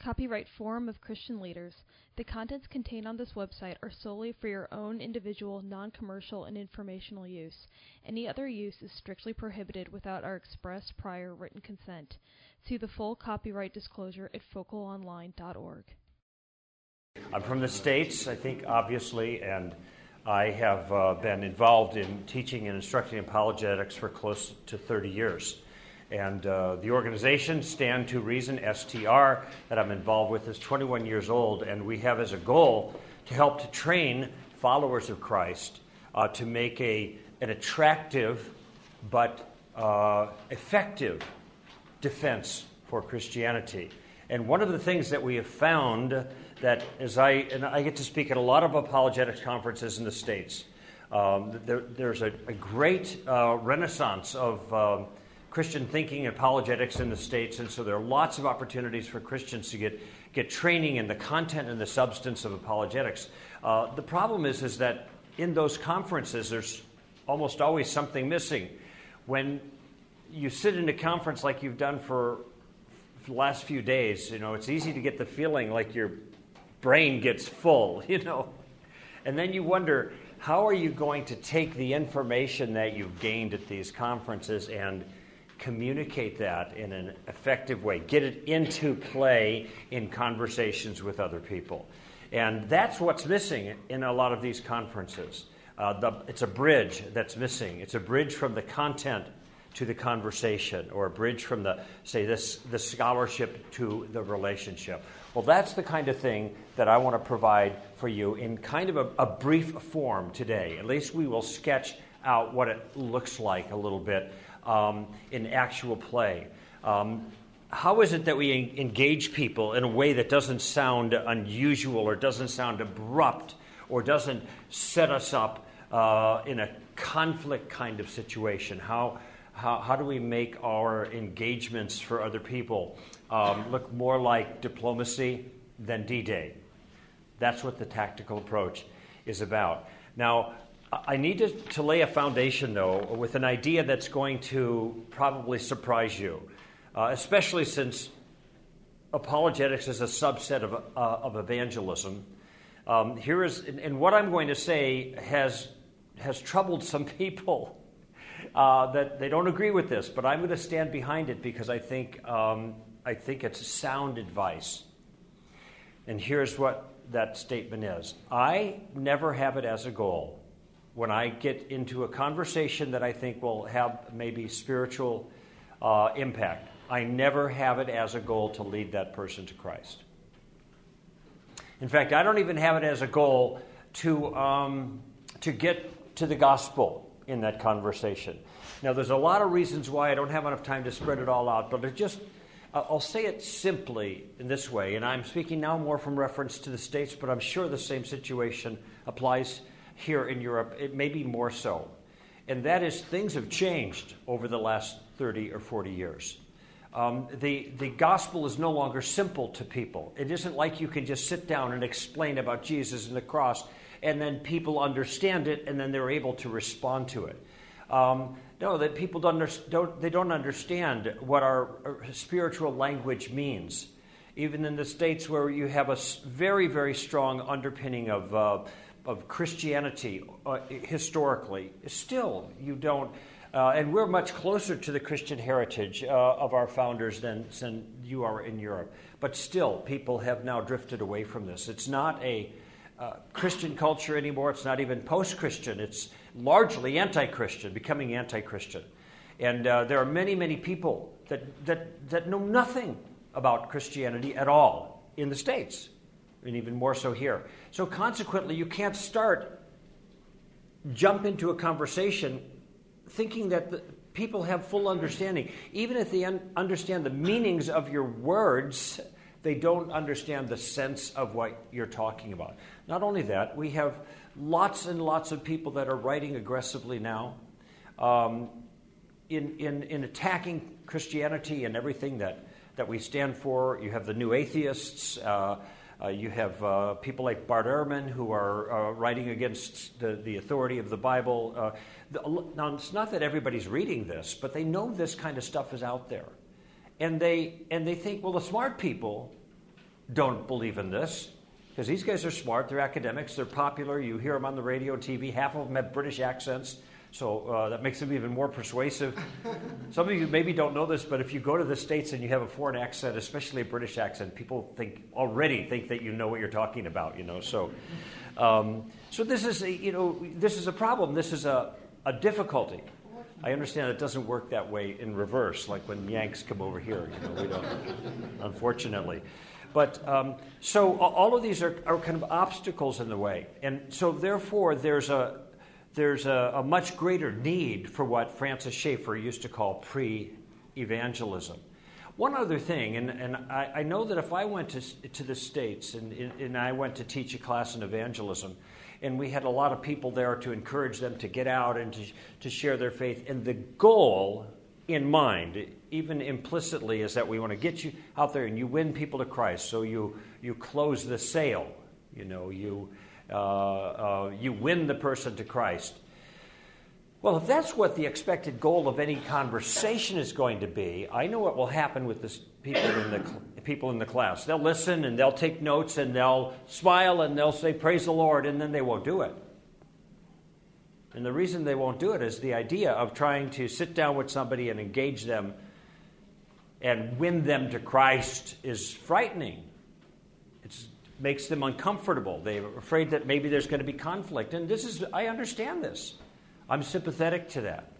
Copyright Forum of Christian Leaders. The contents contained on this website are solely for your own individual, non-commercial, and informational use. Any other use is strictly prohibited without our express prior written consent. See the full copyright disclosure at focalonline.org. I'm from the States, I think, obviously, and I have been involved in teaching and instructing apologetics for close to 30 years. And the organization, Stand to Reason, STR, that I'm involved with is 21 years old, and we have as a goal to help to train followers of Christ to make an attractive but effective defense for Christianity. And one of the things that we have found that I get to speak at a lot of apologetics conferences in the States. There's a great renaissance of Christian thinking and apologetics in the States, and so there are lots of opportunities for Christians to get training in the content and the substance of apologetics. The problem is that in those conferences, there's almost always something missing. When you sit in a conference like you've done for the last few days, it's easy to get the feeling like your brain gets full, and then you wonder, how are you going to take the information that you've gained at these conferences and communicate that in an effective way, get it into play in conversations with other people? And that's what's missing in a lot of these conferences. It's a bridge that's missing. It's a bridge from the content to the conversation, or a bridge from the scholarship to the relationship. Well, that's the kind of thing that I want to provide for you in kind of a brief form today. At least we will sketch out what it looks like a little bit in actual play. How is it that we engage people in a way that doesn't sound unusual or doesn't sound abrupt or doesn't set us up in a conflict kind of situation? How do we make our engagements for other people look more like diplomacy than D-Day? That's what the tactical approach is about. Now, I need to lay a foundation, though, with an idea that's going to probably surprise you, especially since apologetics is a subset of evangelism. And what I'm going to say has troubled some people. That they don't agree with this, but I'm going to stand behind it because I think it's sound advice. And here's what that statement is. I never have it as a goal when I get into a conversation that I think will have maybe spiritual impact. I never have it as a goal to lead that person to Christ. In fact, I don't even have it as a goal to get to the gospel in that conversation. Now, there's a lot of reasons why I don't have enough time to spread it all out, but I'll say it simply in this way, and I'm speaking now more from reference to the States, but I'm sure the same situation applies here in Europe. It may be more so. And that is, things have changed over the last 30 or 40 years. The gospel is no longer simple to people. It isn't like you can just sit down and explain about Jesus and the cross and then people understand it, and then they're able to respond to it. No, that people don't understand what our spiritual language means. Even in the States, where you have a very, very strong underpinning of Christianity historically, still you don't. And we're much closer to the Christian heritage of our founders than you are in Europe. But still, people have now drifted away from this. It's not a Christian culture anymore. It's not even post-Christian. It's largely anti-Christian, becoming anti-Christian. And there are many, many people that know nothing about Christianity at all in the States, and even more so here. So consequently, you can't jump into a conversation thinking that the people have full understanding. Even if they understand the meanings of your words, they don't understand the sense of what you're talking about. Not only that, we have lots and lots of people that are writing aggressively now in attacking Christianity and everything that we stand for. You have the new atheists. You have people like Bart Ehrman who are writing against the authority of the Bible. Now, it's not that everybody's reading this, but they know this kind of stuff is out there. And they think, well, the smart people don't believe in this, because these guys are smart, they're academics, they're popular, you hear them on the radio and TV, half of them have British accents, so that makes them even more persuasive. Some of you maybe don't know this, but if you go to the States and you have a foreign accent, especially a British accent, people already think that you know what you're talking about, so this is this is a problem, this is a difficulty. I understand it doesn't work that way in reverse, like when Yanks come over here, we don't, unfortunately. But so all of these are kind of obstacles in the way. And so therefore there's a much greater need for what Francis Schaeffer used to call pre-evangelism. One other thing, and I know that if I went to the States and I went to teach a class in evangelism, and we had a lot of people there to encourage them to get out and to share their faith, and the goal in mind, even implicitly, is that we want to get you out there and you win people to Christ. So you close the sale, you win the person to Christ. Well, if that's what the expected goal of any conversation is going to be, I know what will happen with the people in the class. They'll listen and they'll take notes and they'll smile and they'll say, "Praise the Lord," and then they won't do it. And the reason they won't do it is the idea of trying to sit down with somebody and engage them and win them to Christ is frightening. It makes them uncomfortable. They're afraid that maybe there's going to be conflict. And I understand this. I'm sympathetic to that.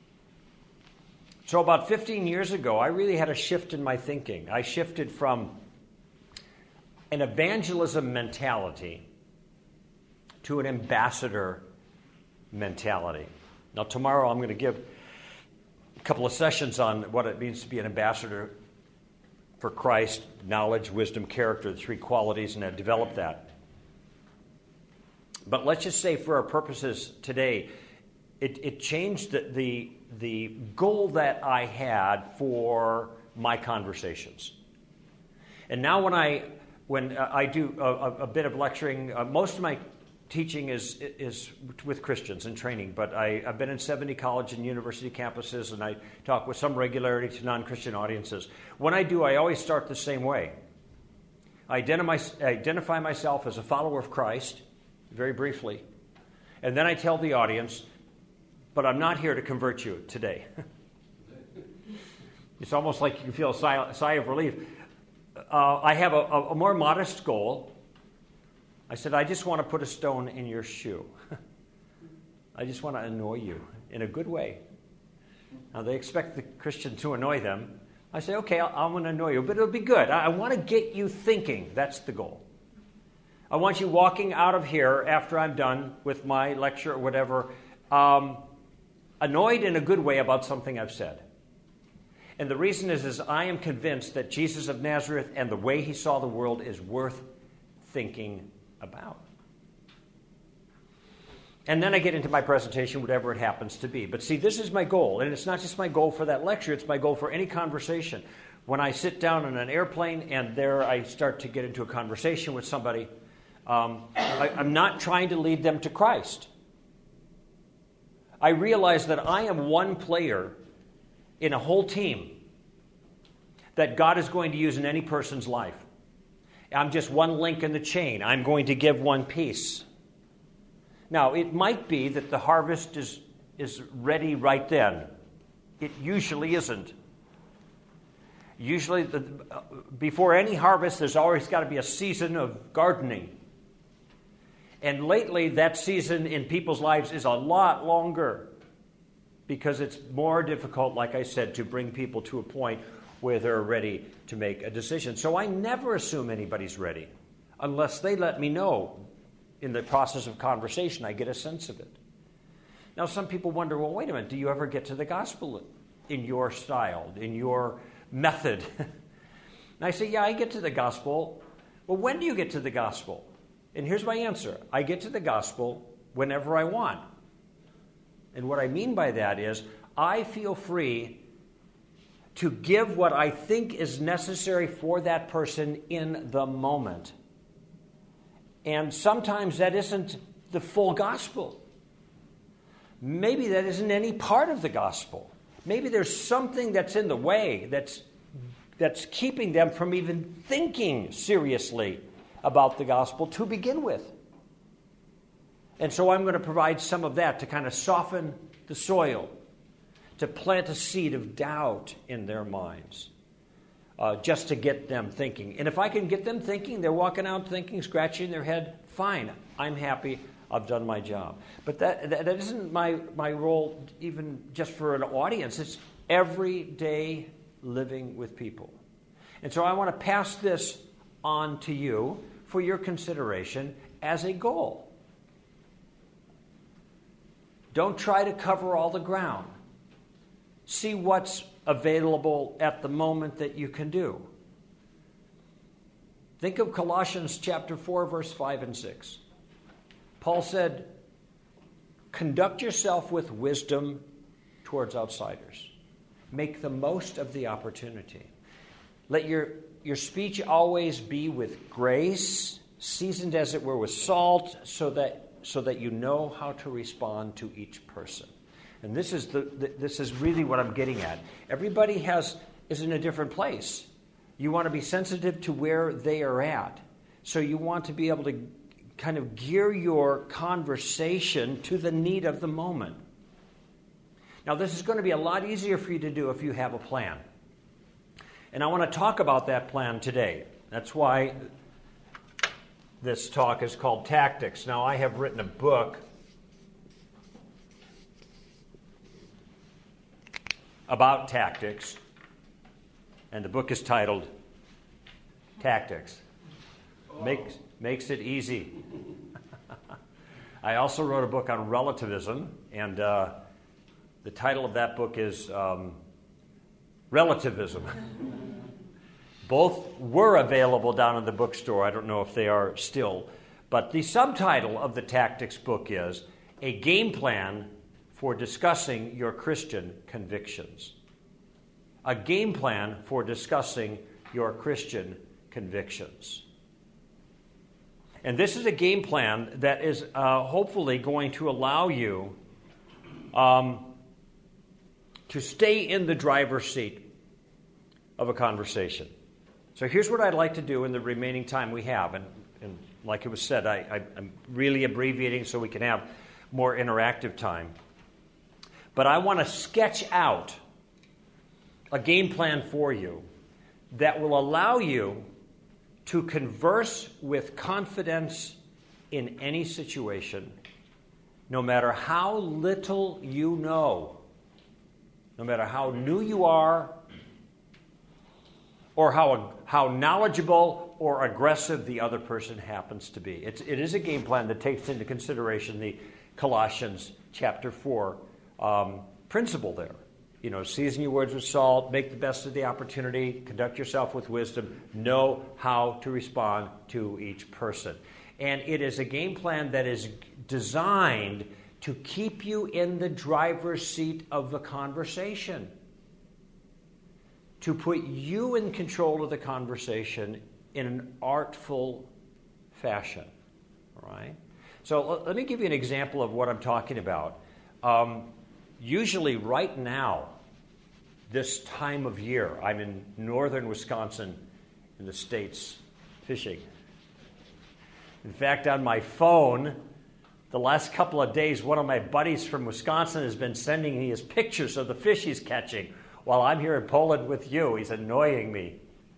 So about 15 years ago, I really had a shift in my thinking. I shifted from an evangelism mentality to an ambassador mentality. Now, tomorrow I'm going to give a couple of sessions on what it means to be an ambassador for Christ: knowledge, wisdom, character, the three qualities, and I developed that. But let's just say, for our purposes today, it changed the goal that I had for my conversations. And now when I do a bit of lecturing, most of my teaching is with Christians and training, but I've been in 70 college and university campuses, and I talk with some regularity to non-Christian audiences. When I do, I always start the same way. I identify myself as a follower of Christ, very briefly, and then I tell the audience, but I'm not here to convert you today. It's almost like you can feel a sigh of relief. I have a more modest goal. I said, I just want to put a stone in your shoe. I just want to annoy you in a good way. Now, they expect the Christian to annoy them. I say, okay, I'm going to annoy you, but it'll be good. I want to get you thinking. That's the goal. I want you walking out of here after I'm done with my lecture or whatever, annoyed in a good way about something I've said. And the reason is I am convinced that Jesus of Nazareth and the way he saw the world is worth thinking about. And then I get into my presentation, whatever it happens to be. But see, this is my goal. And it's not just my goal for that lecture. It's my goal for any conversation. When I sit down on an airplane and there I start to get into a conversation with somebody, I'm not trying to lead them to Christ. I realize that I am one player in a whole team that God is going to use in any person's life. I'm just one link in the chain. I'm going to give one piece. Now, it might be that the harvest is ready right then. It usually isn't. Usually, before any harvest, there's always got to be a season of gardening. And lately, that season in people's lives is a lot longer because it's more difficult, like I said, to bring people to a point where they're ready to make a decision. So I never assume anybody's ready unless they let me know in the process of conversation. I get a sense of it. Now, some people wonder, well, wait a minute, do you ever get to the gospel in your style, in your method? And I say, yeah, I get to the gospel. Well, when do you get to the gospel? And here's my answer. I get to the gospel whenever I want. And what I mean by that is I feel free to give what I think is necessary for that person in the moment. And sometimes that isn't the full gospel. Maybe that isn't any part of the gospel. Maybe there's something that's in the way that's that's keeping them from even thinking seriously about the gospel to begin with. And so I'm going to provide some of that to kind of soften the soil, to plant a seed of doubt in their minds, just to get them thinking. And if I can get them thinking, they're walking out thinking, scratching their head, fine, I'm happy, I've done my job. But that isn't my role even just for an audience. It's everyday living with people. And so I want to pass this on to you for your consideration as a goal. Don't try to cover all the ground. See what's available at the moment that you can do. Think of Colossians chapter 4, verse 5 and 6. Paul said, conduct yourself with wisdom towards outsiders. Make the most of the opportunity. Let your speech always be with grace, seasoned as it were with salt, so that you know how to respond to each person. And this is really what I'm getting at. Everybody is in a different place. You want to be sensitive to where they are at. So you want to be able to kind of gear your conversation to the need of the moment. Now, this is going to be a lot easier for you to do if you have a plan. And I want to talk about that plan today. That's why this talk is called Tactics. Now, I have written a book about tactics, and the book is titled Tactics. Makes it easy. I also wrote a book on relativism, and the title of that book is Relativism. Both were available down in the bookstore. I don't know if they are still. But the subtitle of the Tactics book is A Game Plan for Discussing Your Christian Convictions. A game plan for discussing your Christian convictions. And this is a game plan that is hopefully going to allow you to stay in the driver's seat of a conversation. So here's what I'd like to do in the remaining time we have. And like it was said, I'm really abbreviating so we can have more interactive time. But I want to sketch out a game plan for you that will allow you to converse with confidence in any situation, no matter how little you know, no matter how new you are, or how knowledgeable or aggressive the other person happens to be. It is a game plan that takes into consideration the Colossians chapter 4 principle there. You know, season your words with salt, make the best of the opportunity, conduct yourself with wisdom, know how to respond to each person. And it is a game plan that is designed to keep you in the driver's seat of the conversation, to put you in control of the conversation in an artful fashion. All right? So let me give you an example of what I'm talking about. Usually right now, this time of year, I'm in northern Wisconsin in the States fishing. In fact, on my phone, the last couple of days, one of my buddies from Wisconsin has been sending me his pictures of the fish he's catching while I'm here in Poland with you. He's annoying me.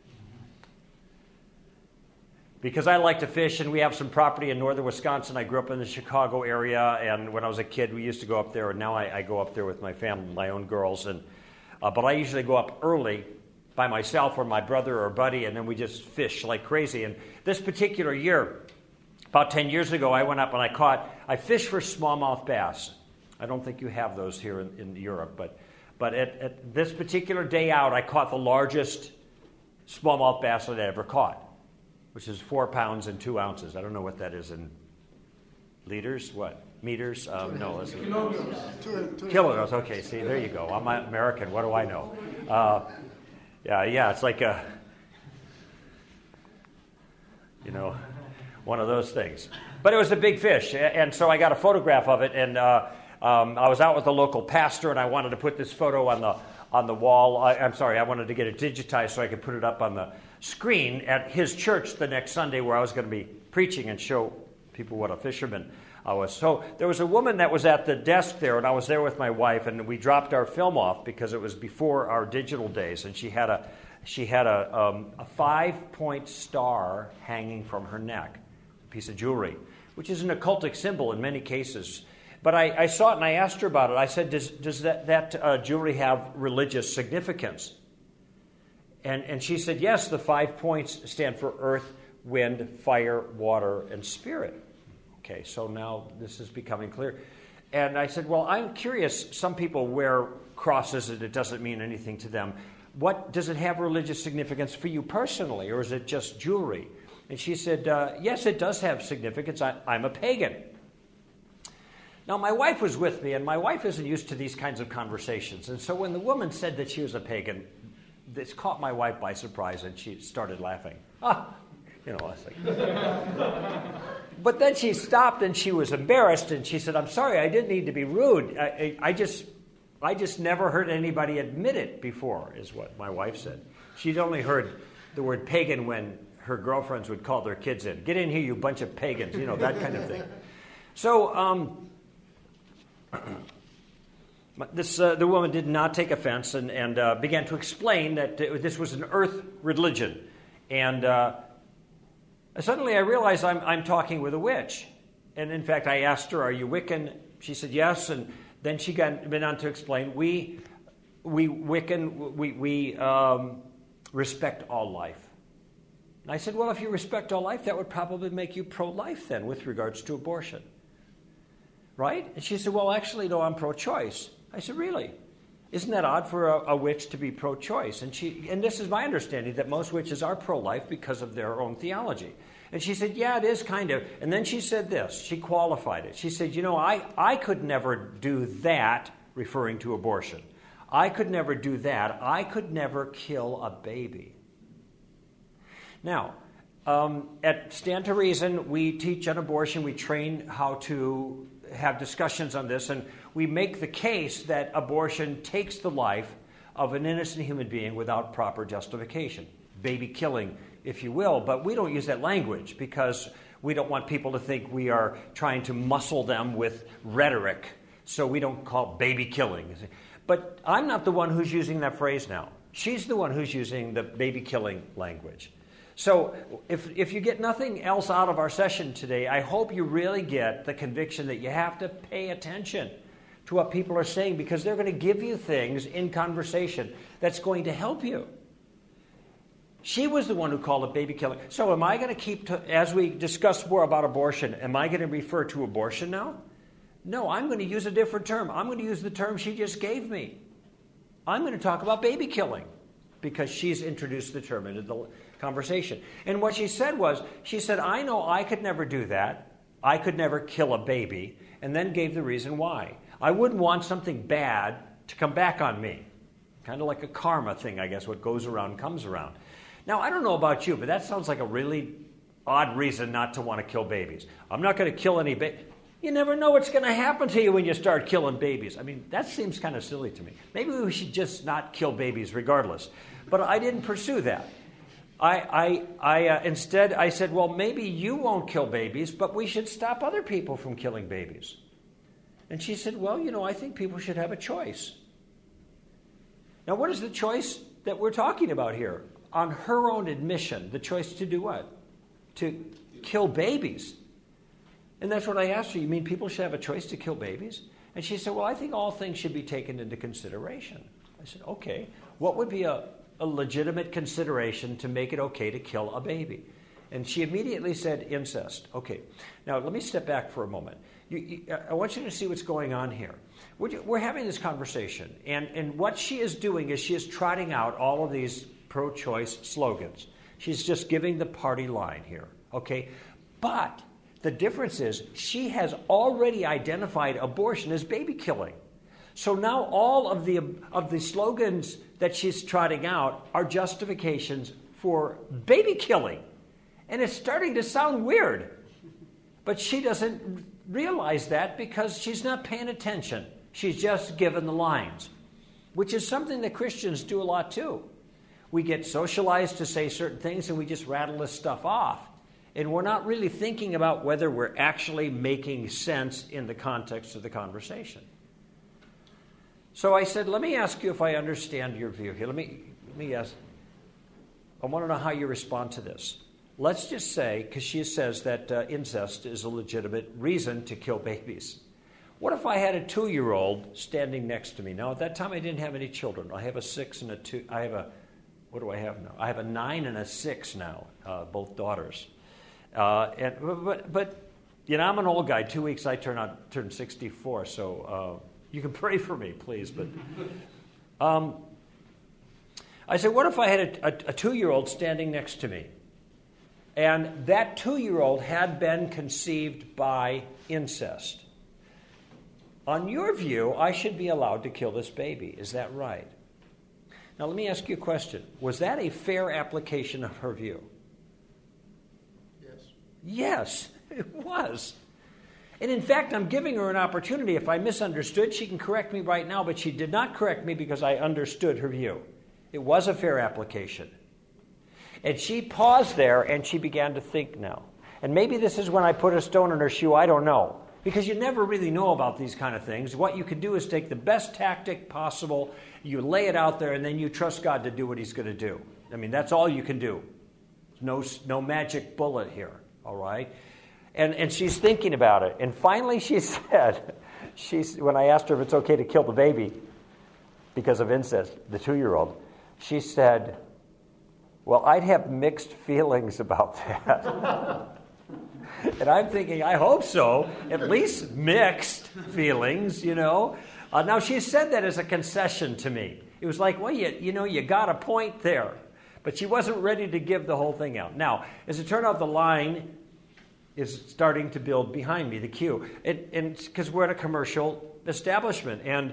Because I like to fish, and we have some property in northern Wisconsin. I grew up in the Chicago area, and when I was a kid, we used to go up there, and now I go up there with my family, my own girls. But I usually go up early by myself or my brother or buddy, and then we just fish like crazy. And this particular year, about 10 years ago, I went up and I fished for smallmouth bass. I don't think you have those here in Europe, but at this particular day out, I caught the largest smallmouth bass I'd ever caught, which is 4 pounds and 2 ounces. I don't know what that is in liters. What? Meters? No. Kilograms. Okay, see, there you go. I'm American. What do I know? Yeah, it's like one of those things. But it was a big fish, and so I got a photograph of it, and I was out with the local pastor, and I wanted to put this photo on the wall. I'm sorry, I wanted to get it digitized so I could put it up on the screen at his church the next Sunday where I was going to be preaching and show people what a fisherman I was. So there was a woman that was at the desk there, and I was there with my wife, and we dropped our film off because it was before our digital days, and she had a 5-point star hanging from her neck, a piece of jewelry, which is an occultic symbol in many cases. But I saw it and I asked her about it. I said, does that jewelry have religious significance? And she said, yes, the 5 points stand for earth, wind, fire, water, and spirit. Okay, so now this is becoming clear. And I said, well, I'm curious. Some people wear crosses and it doesn't mean anything to them. What does it have religious significance for you personally, or is it just jewelry? And she said, yes, it does have significance. I'm a pagan. Now, my wife was with me, and my wife isn't used to these kinds of conversations. And so when the woman said that she was a pagan, this caught my wife by surprise, and she started laughing. I was like... But then she stopped, and she was embarrassed, and she said, I'm sorry, I didn't need to be rude. I just never heard anybody admit it before, is what my wife said. She'd only heard the word pagan when her girlfriends would call their kids in. Get in here, you bunch of pagans, that kind of thing. So the woman did not take offense and began to explain that this was an earth religion. And suddenly I realized I'm talking with a witch. And in fact, I asked her, are you Wiccan? She said yes. And then she went on to explain, we Wiccan, we respect all life. And I said, well, if you respect all life, that would probably make you pro-life then with regards to abortion. Right? And she said, well, actually, no, I'm pro-choice. I said, really? Isn't that odd for a witch to be pro-choice? And this is my understanding, that most witches are pro-life because of their own theology. And she said, yeah, it is kind of. And then she said this. She qualified it. She said, I could never do that, referring to abortion. I could never do that. I could never kill a baby. Now, at Stand to Reason, we teach on abortion. We train how to have discussions on this, and we make the case that abortion takes the life of an innocent human being without proper justification. Baby killing, if you will, but we don't use that language because we don't want people to think we are trying to muscle them with rhetoric, so we don't call it baby killing. But I'm not the one who's using that phrase now. She's the one who's using the baby killing language. So if you get nothing else out of our session today, I hope you really get the conviction that you have to pay attention to what people are saying, because they're going to give you things in conversation that's going to help you. She was the one who called it baby killing. So am I going to as we discuss more about abortion, am I going to refer to abortion now? No, I'm going to use a different term. I'm going to use the term she just gave me. I'm going to talk about baby killing because she's introduced the term into the conversation. And what she said, I know I could never do that. I could never kill a baby, and then gave the reason why. I wouldn't want something bad to come back on me. Kind of like a karma thing, I guess. What goes around comes around. Now, I don't know about you, but that sounds like a really odd reason not to want to kill babies. I'm not going to kill any babies. You never know what's going to happen to you when you start killing babies. I mean, that seems kind of silly to me. Maybe we should just not kill babies regardless. But I didn't pursue that. Instead, I said, well, maybe you won't kill babies, but we should stop other people from killing babies. And she said, well, I think people should have a choice. Now, what is the choice that we're talking about here? On her own admission, the choice to do what? To kill babies. And that's what I asked her. You mean people should have a choice to kill babies? And she said, well, I think all things should be taken into consideration. I said, okay. What would be a legitimate consideration to make it okay to kill a baby? And she immediately said incest. Okay. Now, let me step back for a moment. I want you to see what's going on here. We're having this conversation, and what she is doing is she is trotting out all of these pro-choice slogans. She's just giving the party line here, okay? But the difference is she has already identified abortion as baby killing. So now all of the slogans that she's trotting out are justifications for baby killing. And it's starting to sound weird. But she doesn't realize that because she's not paying attention. She's just given the lines. which is something that Christians do a lot too. We get socialized to say certain things and we just rattle this stuff off. And we're not really thinking about whether we're actually making sense in the context of the conversation. So I said, let me ask you if I understand your view here. Let me ask. I want to know how you respond to this. Let's just say, because she says that incest is a legitimate reason to kill babies. What if I had a 2-year-old standing next to me? Now, at that time, I didn't have any children. I have a 6 and a 2. What do I have now? I have a 9 and a 6 now, both daughters. But you know, I'm an old guy. 2 weeks I turn 64. So you can pray for me, please. But I said, what if I had a 2-year-old standing next to me, and that 2-year-old had been conceived by incest? On your view, I should be allowed to kill this baby. Is that right? Now, let me ask you a question. Was that a fair application of her view? Yes. Yes, it was. And in fact, I'm giving her an opportunity. If I misunderstood, she can correct me right now, but she did not correct me because I understood her view. It was a fair application. And she paused there and she began to think now. And maybe this is when I put a stone in her shoe, I don't know. Because you never really know about these kind of things. What you can do is take the best tactic possible, you lay it out there, and then you trust God to do what He's going to do. I mean, that's all you can do. No magic bullet here, all right? And she's thinking about it. And finally she said, when I asked her if it's okay to kill the baby because of incest, the 2-year-old, she said, well, I'd have mixed feelings about that. And I'm thinking, I hope so. At least mixed feelings, you know. Now, she said that as a concession to me. It was like, well, you got a point there. But she wasn't ready to give the whole thing out. Now, as it turned out, the line is starting to build behind me, the queue. And because we're at a commercial establishment. And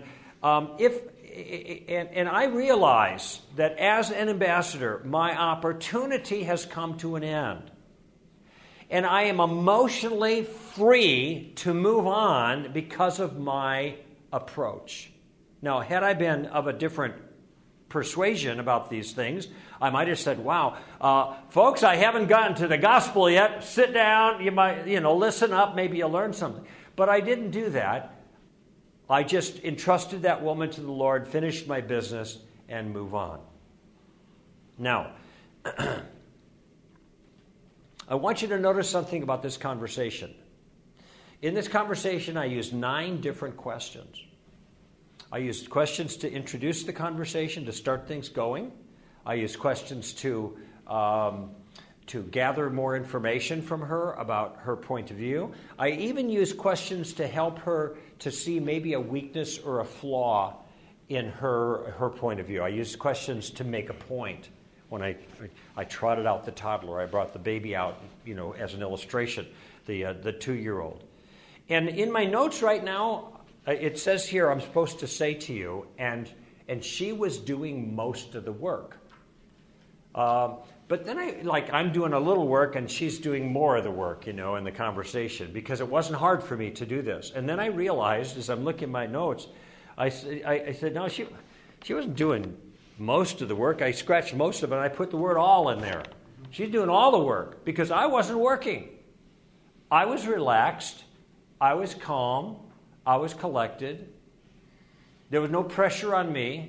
and I realize that as an ambassador, my opportunity has come to an end. And I am emotionally free to move on because of my approach. Now, had I been of a different persuasion about these things, I might have said, wow, folks, I haven't gotten to the gospel yet. Sit down. You might, listen up. Maybe you'll learn something. But I didn't do that. I just entrusted that woman to the Lord, finished my business, and move on. Now, I want you to notice something about this conversation. In this conversation, I used 9 different questions. I used questions to introduce the conversation, to start things going. I used questions to gather more information from her about her point of view. I even used questions to help her to see maybe a weakness or a flaw in her point of view. I used questions to make a point. When I trotted out the toddler, I brought the baby out, as an illustration, the 2-year-old. And in my notes right now, it says here, I'm supposed to say to you, and she was doing most of the work. But then I'm doing a little work, and she's doing more of the work, in the conversation, because it wasn't hard for me to do this. And then I realized, as I'm looking at my notes, I said, no, she wasn't doing most of the work. I scratched most of it, and I put the word all in there. She's doing all the work because I wasn't working. I was relaxed. I was calm. I was collected. There was no pressure on me.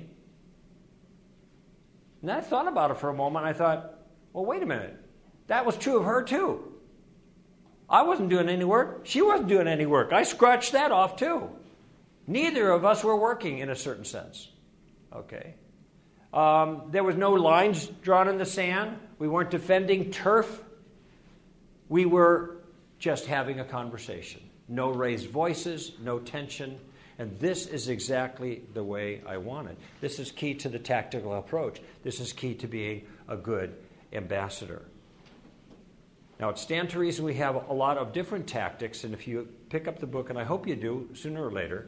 And I thought about it for a moment. I thought, well, wait a minute. That was true of her too. I wasn't doing any work. She wasn't doing any work. I scratched that off too. Neither of us were working in a certain sense. Okay. There was no lines drawn in the sand. We weren't defending turf. We were just having a conversation. No raised voices, no tension. And this is exactly the way I want it. This is key to the tactical approach. This is key to being a good ambassador. Now, at Stand to Reason, we have a lot of different tactics. And if you pick up the book, and I hope you do sooner or later,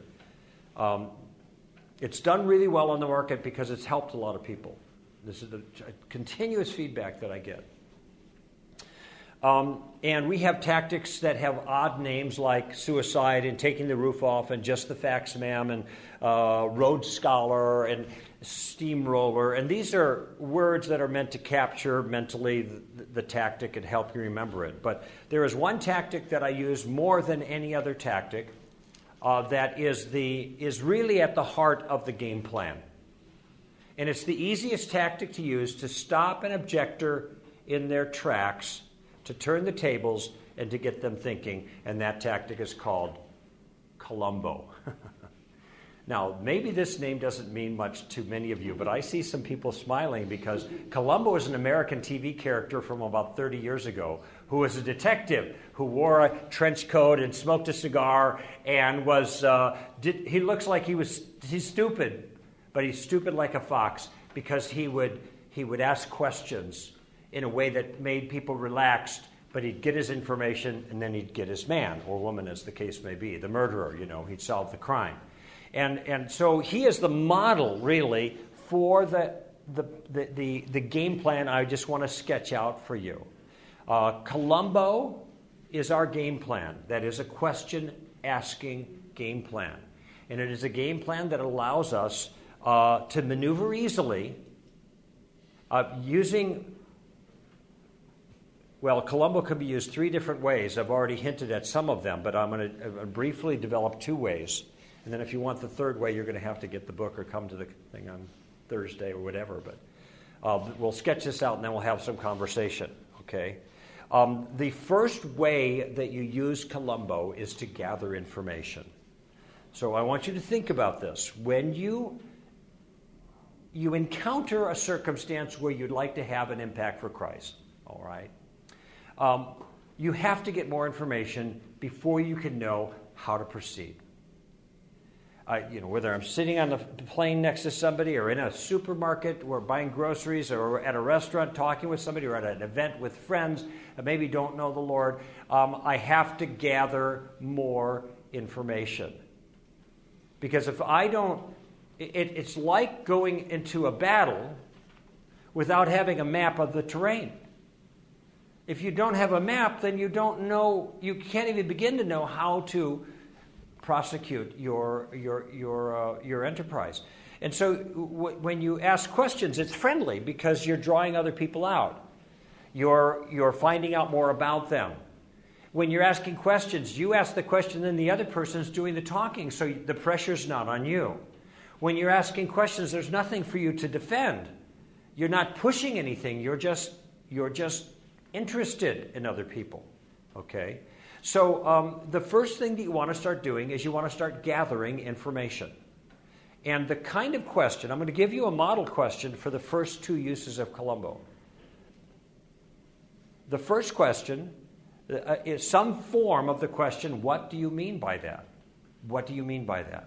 it's done really well on the market because it's helped a lot of people. This is the continuous feedback that I get. And we have tactics that have odd names like suicide and taking the roof off and just the facts, ma'am, and Rhodes Scholar and steamroller. And these are words that are meant to capture mentally the tactic and help you remember it. But there is one tactic that I use more than any other tactic that is really at the heart of the game plan. And it's the easiest tactic to use to stop an objector in their tracks, to turn the tables, and to get them thinking. And that tactic is called Columbo. Now, maybe this name doesn't mean much to many of you, but I see some people smiling because Columbo is an American TV character from about 30 years ago who was a detective who wore a trench coat and smoked a cigar and was, he looks like he's stupid, but he's stupid like a fox because he would ask questions in a way that made people relaxed, but he'd get his information and then he'd get his man or woman, as the case may be, the murderer, he'd solve the crime. And so he is the model, really, for the game plan I just want to sketch out for you. Columbo is our game plan. That is a question-asking game plan. And it is a game plan that allows us to maneuver easily using... Well, Columbo can be used 3 different ways. I've already hinted at some of them, but I'm going to briefly develop 2 ways. And then if you want the 3rd way, you're going to have to get the book or come to the thing on Thursday or whatever. But we'll sketch this out, and then we'll have some conversation, okay? The first way that you use Columbo is to gather information. So I want you to think about this. When you encounter a circumstance where you'd like to have an impact for Christ, all right? You have to get more information before you can know how to proceed. Whether I'm sitting on the plane next to somebody or in a supermarket or buying groceries or at a restaurant talking with somebody or at an event with friends that maybe don't know the Lord, I have to gather more information. Because if I don't, it's like going into a battle without having a map of the terrain. If you don't have a map, then you don't know, you can't even begin to know how to prosecute your enterprise. And so when you ask questions, it's friendly because you're drawing other people out. You're finding out more about them. When you're asking questions, you ask the question, then the other person's doing the talking, so the pressure's not on you. When you're asking questions, there's nothing for you to defend. You're not pushing anything. You're just interested in other people. Okay? So the first thing that you want to start doing is you want to start gathering information. And the kind of question, I'm going to give you a model question for the first 2 uses of Columbo. The first question is some form of the question, what do you mean by that? What do you mean by that?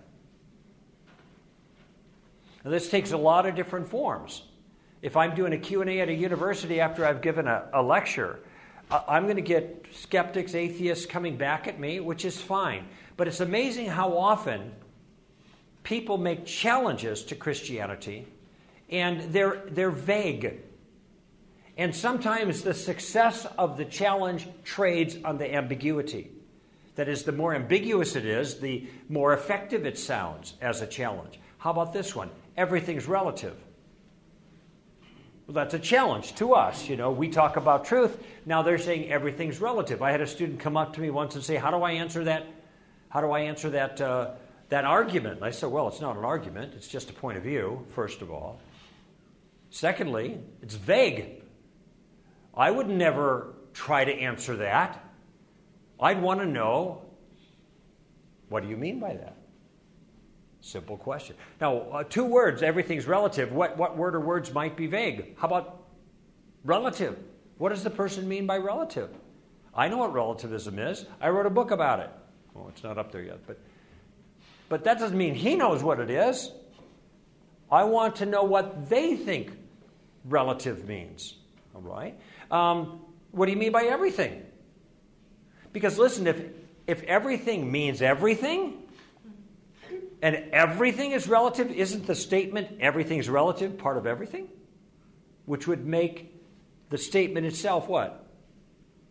Now, this takes a lot of different forms. If I'm doing a Q&A at a university after I've given a lecture, I'm going to get skeptics, atheists coming back at me, which is fine. But it's amazing how often people make challenges to Christianity, and they're vague. And sometimes the success of the challenge trades on the ambiguity. That is, the more ambiguous it is, the more effective it sounds as a challenge. How about this one? Everything's relative. Well, that's a challenge to us. We talk about truth. Now they're saying everything's relative. I had a student come up to me once and say, how do I answer that? How do I answer that argument? And I said, well, it's not an argument. It's just a point of view, first of all. Secondly, it's vague. I would never try to answer that. I'd want to know, what do you mean by that? Simple question. Now, 2 words, everything's relative. What word or words might be vague? How about relative? What does the person mean by relative? I know what relativism is. I wrote a book about it. Well, it's not up there yet, but that doesn't mean he knows what it is. I want to know what they think relative means. All right? What do you mean by everything? Because listen, if everything means everything, and everything is relative, isn't the statement everything's relative part of everything? Which would make the statement itself what?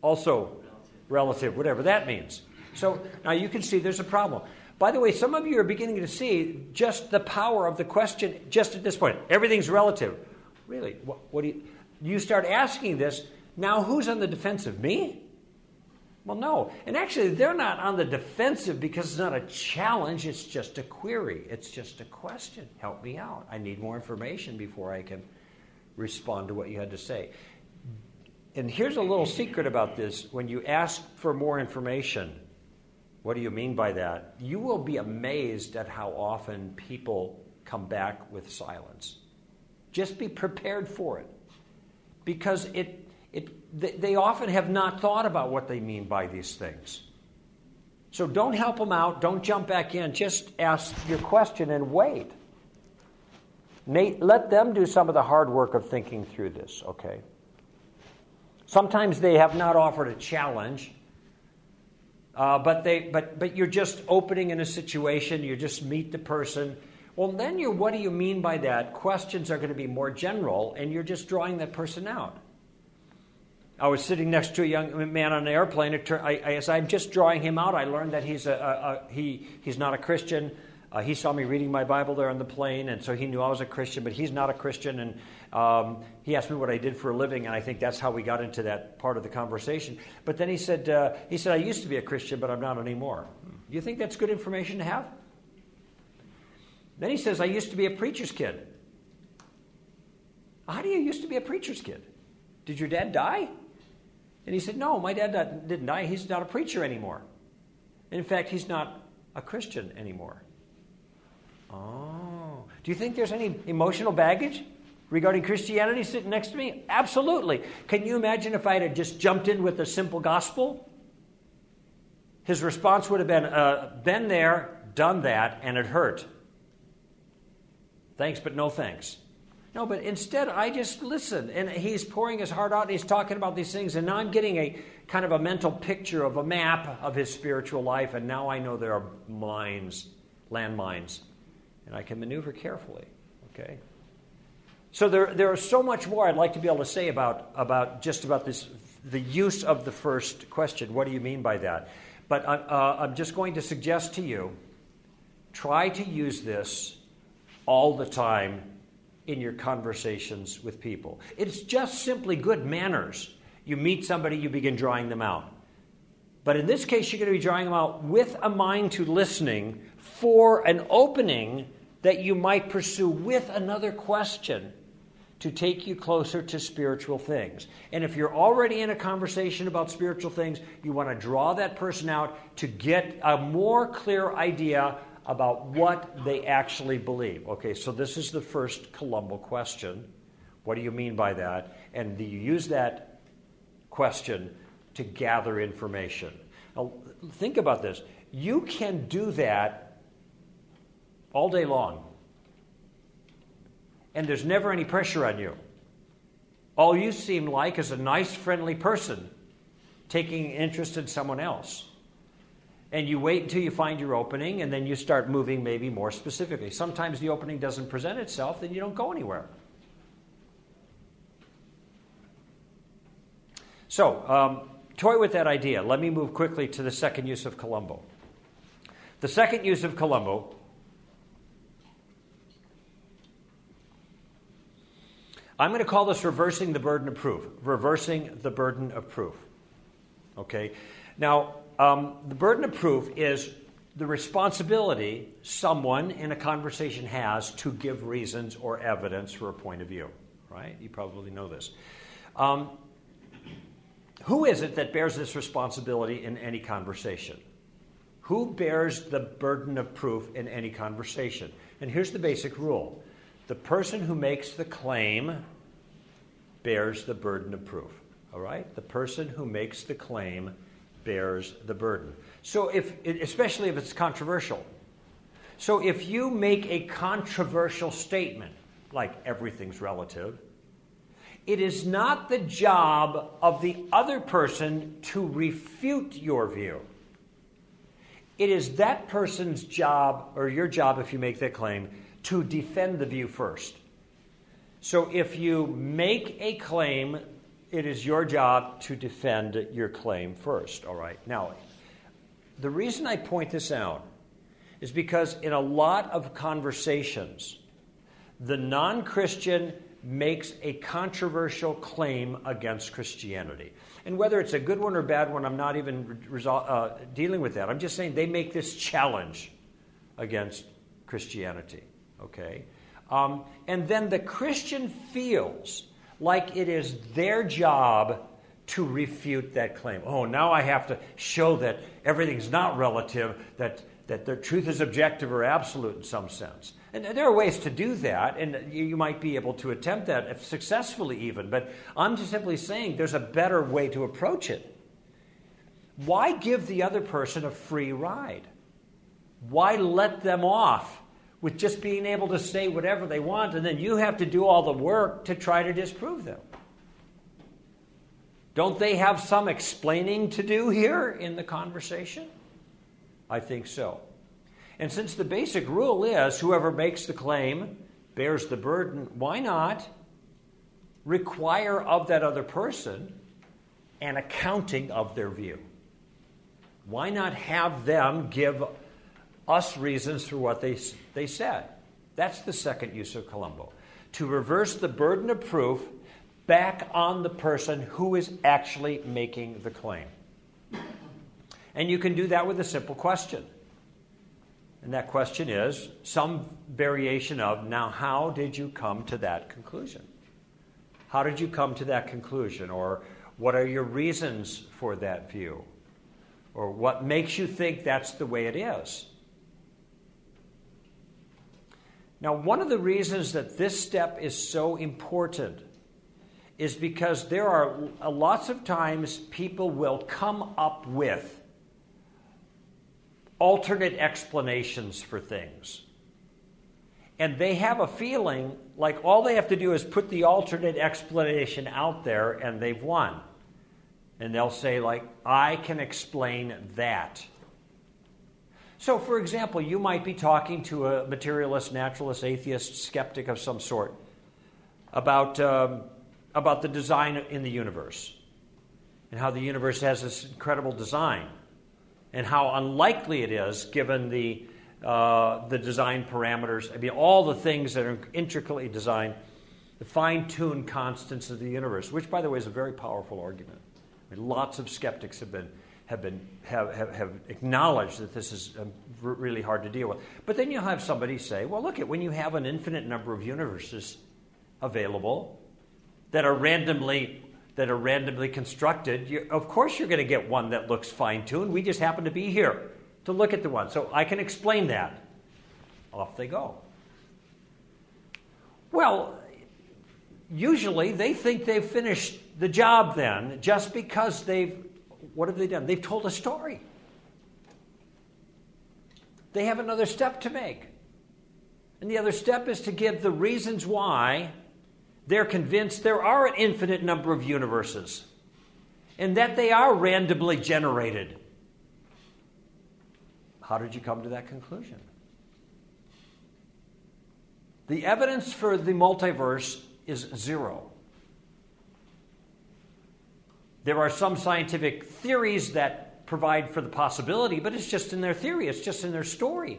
Also relative, whatever that means. So now you can see there's a problem. By the way, some of you are beginning to see just the power of the question just at this point. Everything's relative. Really? What do you start asking this, now who's on the defensive? Me? Well, no. And actually, they're not on the defensive because it's not a challenge. It's just a query. It's just a question. Help me out. I need more information before I can respond to what you had to say. And here's a little secret about this. When you ask for more information, what do you mean by that? You will be amazed at how often people come back with silence. Just be prepared for it. Because they often have not thought about what they mean by these things. So don't help them out. Don't jump back in. Just ask your question and wait. Let them do some of the hard work of thinking through this, okay? Sometimes they have not offered a challenge, but you're just opening in a situation. You just meet the person. Well, then what do you mean by that? Questions are going to be more general, and you're just drawing that person out. I was sitting next to a young man on an airplane. As I'm just drawing him out, I learned that he's not a Christian. He saw me reading my Bible there on the plane, and so he knew I was a Christian, but he's not a Christian. And he asked me what I did for a living, and I think that's how we got into that part of the conversation. But then he said, I used to be a Christian, but I'm not anymore. You think that's good information to have? Then he says, I used to be a preacher's kid. How do you used to be a preacher's kid? Did your dad die? And he said, no, my dad didn't die. He's not a preacher anymore. And in fact, he's not a Christian anymore. Oh. Do you think there's any emotional baggage regarding Christianity sitting next to me? Absolutely. Can you imagine if I had just jumped in with the simple gospel? His response would have been there, done that, and it hurt. Thanks, but no thanks. No, but instead I just listened, and he's pouring his heart out, and he's talking about these things, and now I'm getting a kind of a mental picture of a map of his spiritual life, and now I know there are landmines, and I can maneuver carefully, okay? So there is so much more I'd like to be able to say about this, the use of the first question. What do you mean by that? But I'm just going to suggest to you, try to use this all the time in your conversations with people. It's just simply good manners. You meet somebody, you begin drawing them out. But in this case, you're going to be drawing them out with a mind to listening for an opening that you might pursue with another question to take you closer to spiritual things. And if you're already in a conversation about spiritual things, you want to draw that person out to get a more clear idea about what they actually believe. Okay, so this is the first Columbo question. What do you mean by that? And do you use that question to gather information? Now, think about this. You can do that all day long. And there's never any pressure on you. All you seem like is a nice, friendly person taking interest in someone else. And you wait until you find your opening, and then you start moving maybe more specifically. Sometimes the opening doesn't present itself, then you don't go anywhere. So, toy with that idea. Let me move quickly to the second use of Columbo. The second use of Columbo, I'm going to call this reversing the burden of proof. Reversing the burden of proof. Okay? Now, the burden of proof is the responsibility someone in a conversation has to give reasons or evidence for a point of view. Right? You probably know this. Who is it that bears this responsibility in any conversation? Who bears the burden of proof in any conversation? And here's the basic rule. The person who makes the claim bears the burden of proof. All right? The person who makes the claim bears the burden. So especially if it's controversial. So if you make a controversial statement, like everything's relative, it is not the job of the other person to refute your view. It is that person's job, or your job if you make that claim, to defend the view first. So if you make a claim, it is your job to defend your claim first, all right? Now, the reason I point this out is because in a lot of conversations, the non-Christian makes a controversial claim against Christianity. And whether it's a good one or bad one, I'm not even dealing with that. I'm just saying they make this challenge against Christianity, okay? And then the Christian feels like it is their job to refute that claim. Oh, now I have to show that everything's not relative, that the truth is objective or absolute in some sense. And there are ways to do that, and you might be able to attempt that if successfully even, but I'm just simply saying there's a better way to approach it. Why give the other person a free ride? Why let them off with just being able to say whatever they want, and then you have to do all the work to try to disprove them? Don't they have some explaining to do here in the conversation? I think so. And since the basic rule is whoever makes the claim bears the burden, why not require of that other person an accounting of their view? Why not have them give us reasons for what they said? That's the second use of Columbo. To reverse the burden of proof back on the person who is actually making the claim. And you can do that with a simple question. And that question is some variation of, now how did you come to that conclusion? How did you come to that conclusion? Or what are your reasons for that view? Or what makes you think that's the way it is? Now, one of the reasons that this step is so important is because there are lots of times people will come up with alternate explanations for things. And they have a feeling like all they have to do is put the alternate explanation out there and they've won. And they'll say, like, I can explain that. So, for example, you might be talking to a materialist, naturalist, atheist, skeptic of some sort about the design in the universe and how the universe has this incredible design and how unlikely it is given the design parameters. I mean, all the things that are intricately designed, the fine-tuned constants of the universe, which, by the way, is a very powerful argument. I mean, lots of skeptics have acknowledged that this is really hard to deal with. But then you'll have somebody say, well, look, when you have an infinite number of universes available that are randomly constructed, of course you're going to get one that looks fine-tuned. We just happen to be here to look at the one. So I can explain that. Off they go. Well, usually they think they've finished the job then just because what have they done? They've told a story. They have another step to make. And the other step is to give the reasons why they're convinced there are an infinite number of universes and that they are randomly generated. How did you come to that conclusion? The evidence for the multiverse is zero. There are some scientific theories that provide for the possibility, but it's just in their theory, it's just in their story.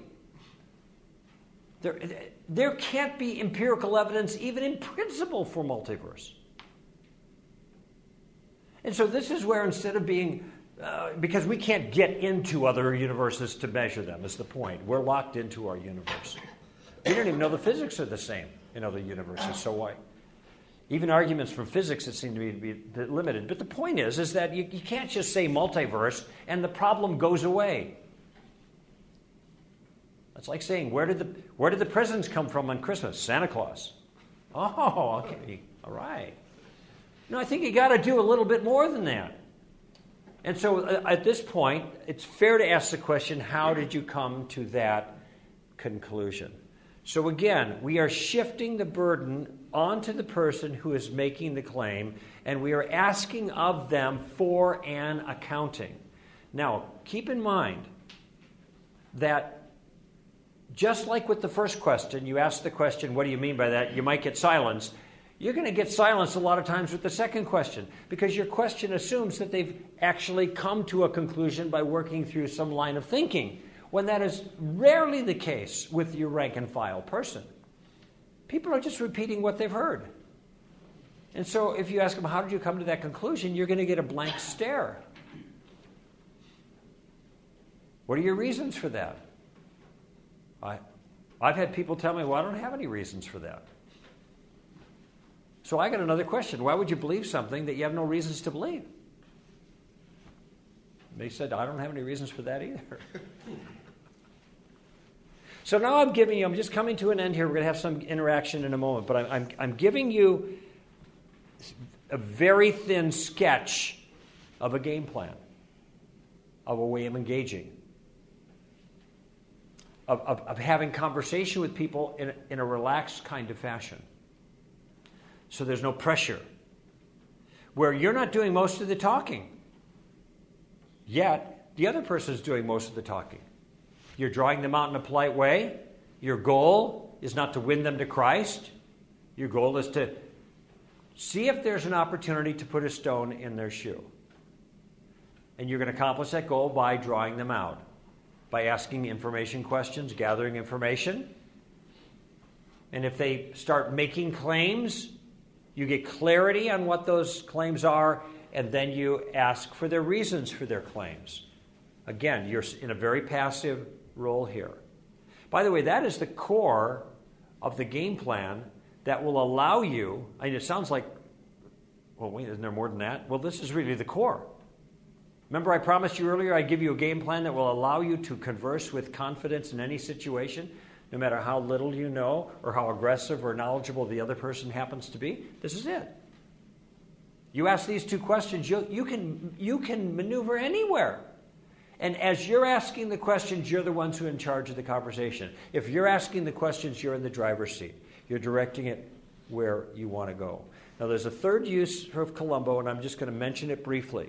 There can't be empirical evidence, even in principle, for multiverse. And so this is where instead of being, because we can't get into other universes to measure them, is the point. We're locked into our universe. We don't even know the physics are the same in other universes, so why? Even arguments from physics that seem to be limited. But the point is that you can't just say multiverse and the problem goes away. It's like saying, where did the presents come from on Christmas? Santa Claus. Oh, okay. All right. No, I think you got to do a little bit more than that. And so at this point, it's fair to ask the question, how did you come to that conclusion? So again, we are shifting the burden onto the person who is making the claim, and we are asking of them for an accounting. Now, keep in mind that just like with the first question, you ask the question, what do you mean by that? You might get silence. you're going to get silence a lot of times with the second question because your question assumes that they've actually come to a conclusion by working through some line of thinking, when that is rarely the case with your rank and file person. People are just repeating what they've heard. And so if you ask them, how did you come to that conclusion, you're going to get a blank stare. What are your reasons for that? I've had people tell me, well, I don't have any reasons for that. So I got another question. Why would you believe something that you have no reasons to believe? They said, I don't have any reasons for that either. So now I'm just coming to an end here. We're going to have some interaction in a moment, but I'm giving you a very thin sketch of a game plan, of a way of engaging, of having conversation with people in a relaxed kind of fashion. So there's no pressure, where you're not doing most of the talking, yet the other person is doing most of the talking. You're drawing them out in a polite way. Your goal is not to win them to Christ. Your goal is to see if there's an opportunity to put a stone in their shoe. And you're going to accomplish that goal by drawing them out, by asking information questions, gathering information. And if they start making claims, you get clarity on what those claims are, and then you ask for their reasons for their claims. Again, you're in a very passive role here. By the way, that is the core of the game plan that will allow you, I mean, it sounds like, well, wait, isn't there more than that? Well, this is really the core. Remember I promised you earlier I'd give you a game plan that will allow you to converse with confidence in any situation, no matter how little you know or how aggressive or knowledgeable the other person happens to be. This is it. You ask these two questions, you can maneuver anywhere. And as you're asking the questions, you're the ones who are in charge of the conversation. If you're asking the questions, you're in the driver's seat. You're directing it where you want to go. Now, there's a third use of Columbo, and I'm just going to mention it briefly.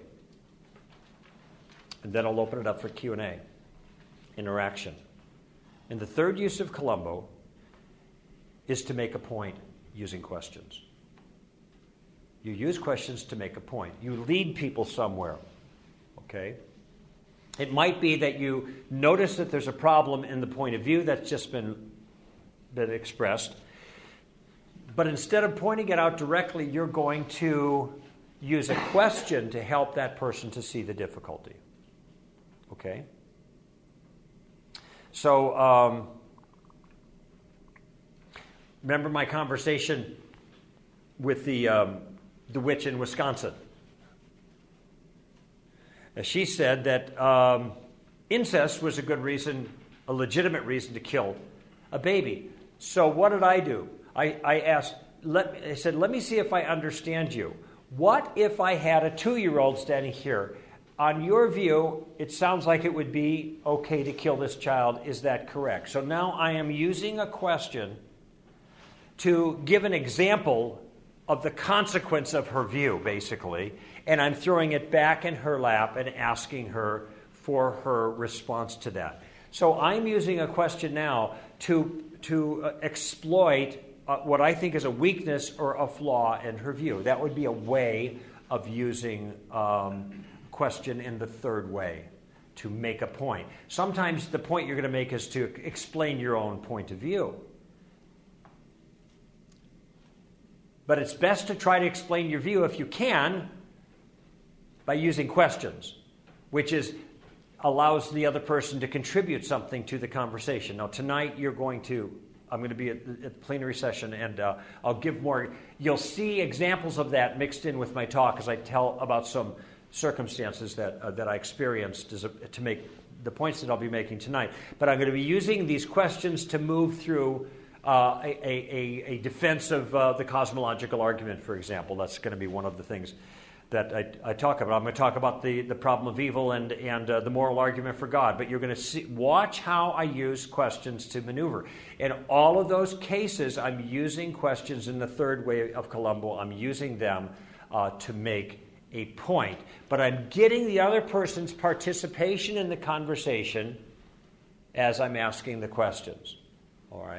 And then I'll open it up for Q&A, interaction. And the third use of Columbo is to make a point using questions. You use questions to make a point. You lead people somewhere, okay? It might be that you notice that there's a problem in the point of view that's just been expressed, but instead of pointing it out directly, you're going to use a question to help that person to see the difficulty. Okay? So, remember my conversation with the witch in Wisconsin? She said that incest was a good reason, a legitimate reason to kill a baby. So what did I do? I said, let me see if I understand you. What if I had a 2-year-old standing here? On your view, it sounds like it would be okay to kill this child. Is that correct? So now I am using a question to give an example of the consequence of her view, basically, and I'm throwing it back in her lap and asking her for her response to that. So I'm using a question now to exploit what I think is a weakness or a flaw in her view. That would be a way of using question in the third way to make a point. Sometimes the point you're going to make is to explain your own point of view. But it's best to try to explain your view, if you can, by using questions, which allows the other person to contribute something to the conversation. Now, tonight I'm going to be at the plenary session, and I'll give more. You'll see examples of that mixed in with my talk as I tell about some circumstances that I experienced to make the points that I'll be making tonight. But I'm going to be using these questions to move through a defense of the cosmological argument, for example. That's going to be one of the things that I talk about. I'm going to talk about the problem of evil and the moral argument for God. But you're going to watch how I use questions to maneuver. In all of those cases, I'm using questions in the third way of Columbo. I'm using them to make a point. But I'm getting the other person's participation in the conversation as I'm asking the questions. All right?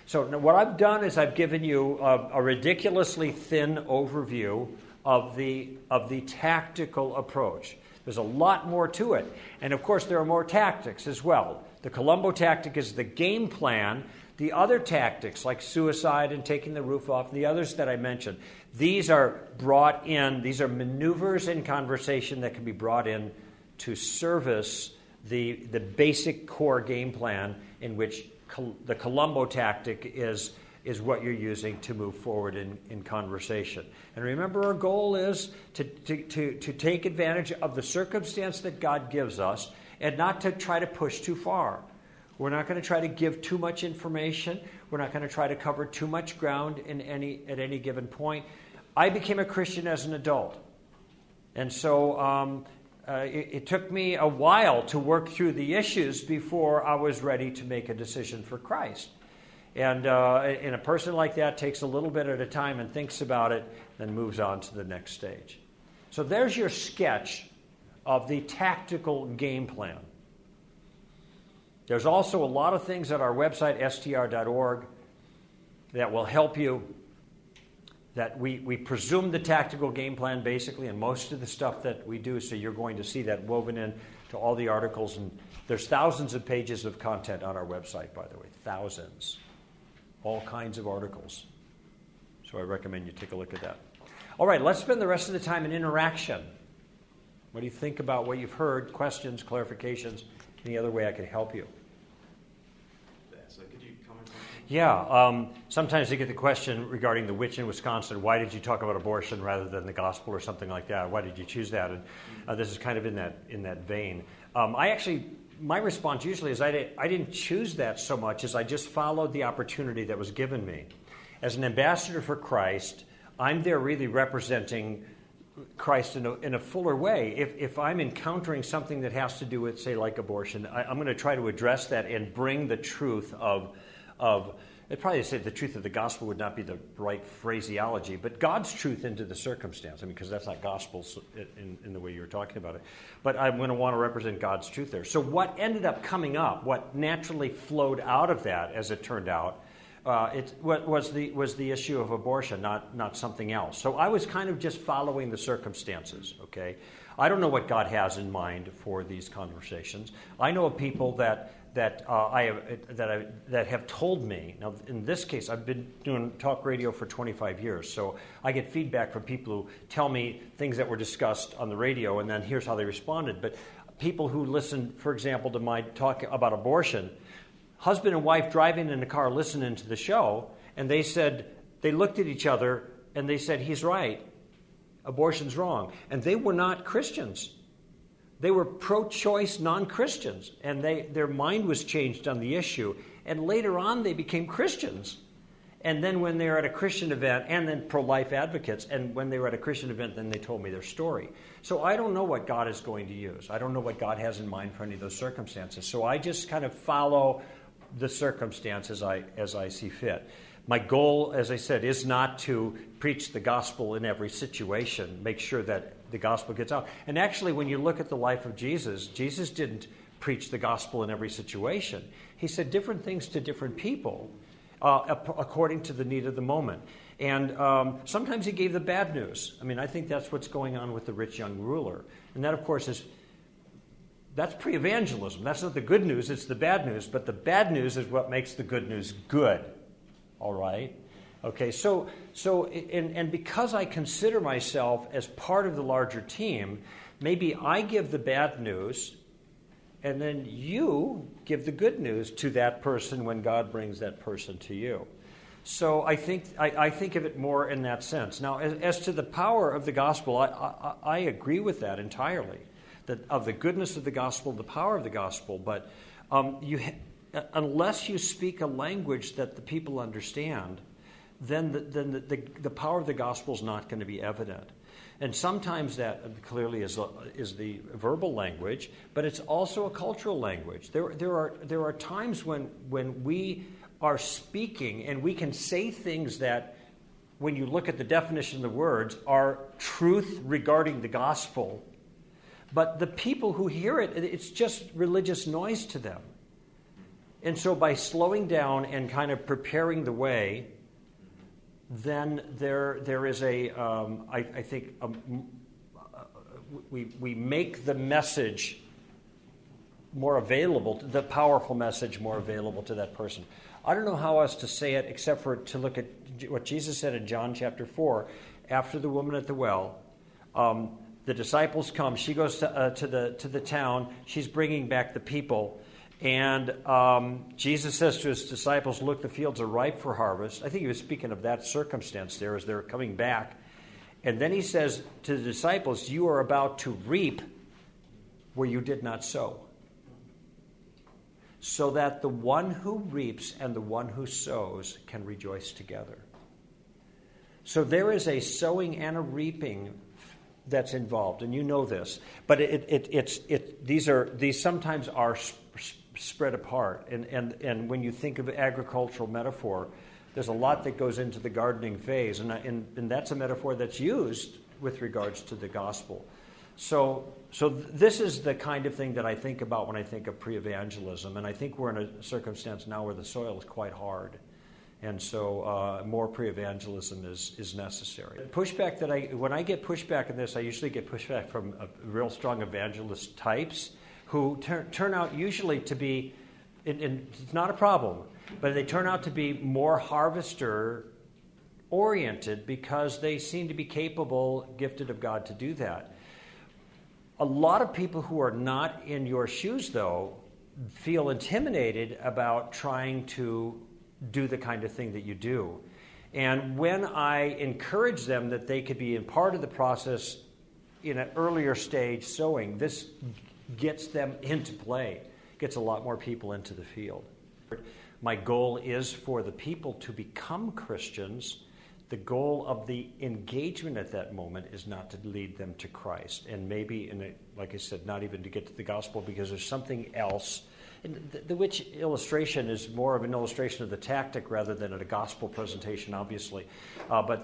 So now what I've done is I've given you a ridiculously thin overview of the tactical approach. There's a lot more to it. And of course, there are more tactics as well. The Columbo tactic is the game plan. The other tactics, like suicide and taking the roof off, the others that I mentioned, these are brought in, these are maneuvers in conversation that can be brought in to service the basic core game plan in which the Columbo tactic is what you're using to move forward in conversation. And remember, our goal is to take advantage of the circumstance that God gives us and not to try to push too far. We're not going to try to give too much information. We're not going to try to cover too much ground at any given point. I became a Christian as an adult. And so it took me a while to work through the issues before I was ready to make a decision for Christ. And a person like that takes a little bit at a time and thinks about it, then moves on to the next stage. So there's your sketch of the tactical game plan. There's also a lot of things at our website, str.org, that will help you. That we presume the tactical game plan basically, and most of the stuff that we do, so you're going to see that woven in to all the articles. And there's thousands of pages of content on our website, by the way, thousands. All kinds of articles. So I recommend you take a look at that. All right, let's spend the rest of the time in interaction. What do you think about what you've heard? Questions, clarifications, any other way I could help you? So could you comment on that? Yeah, sometimes they get the question regarding the witch in Wisconsin, why did you talk about abortion rather than the gospel or something like that? Why did you choose that? And this is kind of in that vein. My response usually is I didn't choose that so much as I just followed the opportunity that was given me. As an ambassador for Christ, I'm there really representing Christ in a fuller way. If I'm encountering something that has to do with, say, like abortion, I'm going to try to address that and bring the truth of I'd probably say the truth of the gospel would not be the right phraseology, but God's truth into the circumstance. I mean, because that's not gospel in the way you were talking about it. But I'm going to want to represent God's truth there. So what ended up coming up, what naturally flowed out of that, as it turned out, was the issue of abortion, not something else. So I was kind of just following the circumstances. Okay, I don't know what God has in mind for these conversations. I know of people that have told me. Now, in this case, I've been doing talk radio for 25 years, so I get feedback from people who tell me things that were discussed on the radio, and then here's how they responded. But people who listen, for example, to my talk about abortion, husband and wife driving in the car listening to the show, and they looked at each other and they said, he's right, abortion's wrong. And they were not Christians. They were pro-choice non-Christians, and their mind was changed on the issue. And later on, they became Christians. And then when they were at a Christian event, and then pro-life advocates, and when they were at a Christian event, then they told me their story. So I don't know what God is going to use. I don't know what God has in mind for any of those circumstances. So I just kind of follow the circumstances as I see fit. My goal, as I said, is not to preach the gospel in every situation, make sure that the gospel gets out. And actually, when you look at the life of Jesus, Jesus didn't preach the gospel in every situation. He said different things to different people according to the need of the moment. And sometimes he gave the bad news. I mean, I think that's what's going on with the rich young ruler. And that, of course, that's pre-evangelism. That's not the good news, it's the bad news. But the bad news is what makes the good news good. All right? Okay, so because I consider myself as part of the larger team, maybe I give the bad news, and then you give the good news to that person when God brings that person to you. So I think of it more in that sense. Now, as to the power of the gospel, I agree with that entirely. That of the goodness of the gospel, the power of the gospel, but unless you speak a language that the people understand, then the power of the gospel is not going to be evident. And sometimes that clearly is the verbal language, but it's also a cultural language. There are times when we are speaking and we can say things that, when you look at the definition of the words, are truth regarding the gospel. But the people who hear it, it's just religious noise to them. And so by slowing down and kind of preparing the way, then there is I think we make the message more available, the powerful message more available to that person. I don't know how else to say it except for to look at what Jesus said in John chapter 4. After the woman at the well, the disciples come. She goes to the town. She's bringing back the people. And Jesus says to his disciples, look, the fields are ripe for harvest. I think he was speaking of that circumstance there as they're coming back. And then he says to the disciples, you are about to reap where you did not sow, so that the one who reaps and the one who sows can rejoice together. So there is a sowing and a reaping that's involved, and you know this. But these sometimes are spread apart. And when you think of agricultural metaphor, there's a lot that goes into the gardening phase, and that's a metaphor that's used with regards to the gospel. So this is the kind of thing that I think about when I think of pre-evangelism, and I think we're in a circumstance now where the soil is quite hard, and so more pre-evangelism is necessary. Pushback when I get pushback in this, I usually get pushback from real strong evangelist types who turn out usually to be, and it's not a problem, but they turn out to be more harvester-oriented because they seem to be capable, gifted of God to do that. A lot of people who are not in your shoes, though, feel intimidated about trying to do the kind of thing that you do. And when I encourage them that they could be a part of the process in an earlier stage sowing, this gets them into play, gets a lot more people into the field. My goal is for the people to become Christians. The goal of the engagement at that moment is not to lead them to Christ, and maybe, like I said, not even to get to the gospel, because there's something else. And the which illustration is more of an illustration of the tactic rather than a gospel presentation, obviously. But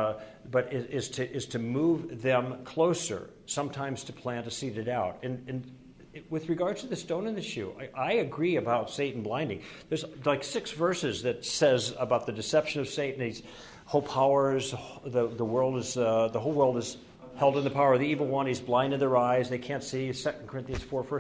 is to move them closer, sometimes to plant a seed it out. And with regards to the stone in the shoe, I agree about Satan blinding. There's like 6 verses that says about the deception of Satan. He's whole powers, the world is the whole world is held in the power of the evil one. He's blinded their eyes; they can't see. 2 Corinthians 4:1.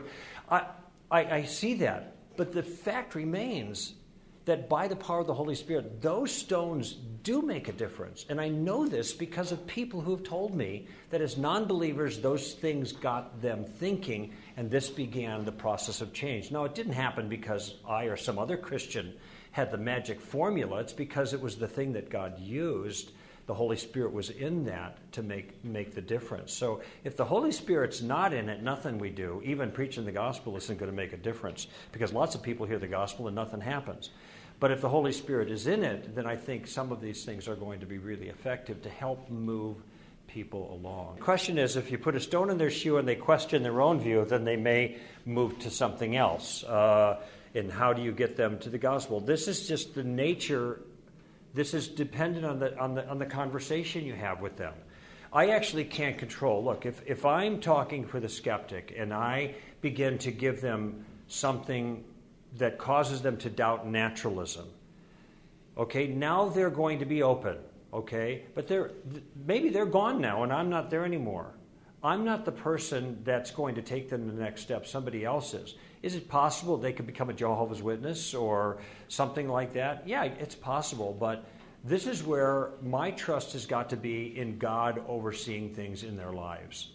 I see that, but the fact remains that by the power of the Holy Spirit, those stones do make a difference, and I know this because of people who have told me that as non-believers, those things got them thinking, and this began the process of change. Now, it didn't happen because I or some other Christian had the magic formula. It's because it was the thing that God used. The Holy Spirit was in that to make the difference. So if the Holy Spirit's not in it, nothing we do, even preaching the gospel, isn't going to make a difference, because lots of people hear the gospel and nothing happens. But if the Holy Spirit is in it, then I think some of these things are going to be really effective to help move people along. The question is, if you put a stone in their shoe and they question their own view, then they may move to something else. And how do you get them to the gospel? This is just the nature. This is dependent on the conversation you have with them. I actually can't control. Look, if I'm talking with a skeptic and I begin to give them something that causes them to doubt naturalism, okay, now they're going to be open, okay? But maybe they're gone now and I'm not there anymore. I'm not the person that's going to take them to the next step. Somebody else is. Is it possible they could become a Jehovah's Witness or something like that? Yeah, it's possible, but this is where my trust has got to be in God overseeing things in their lives.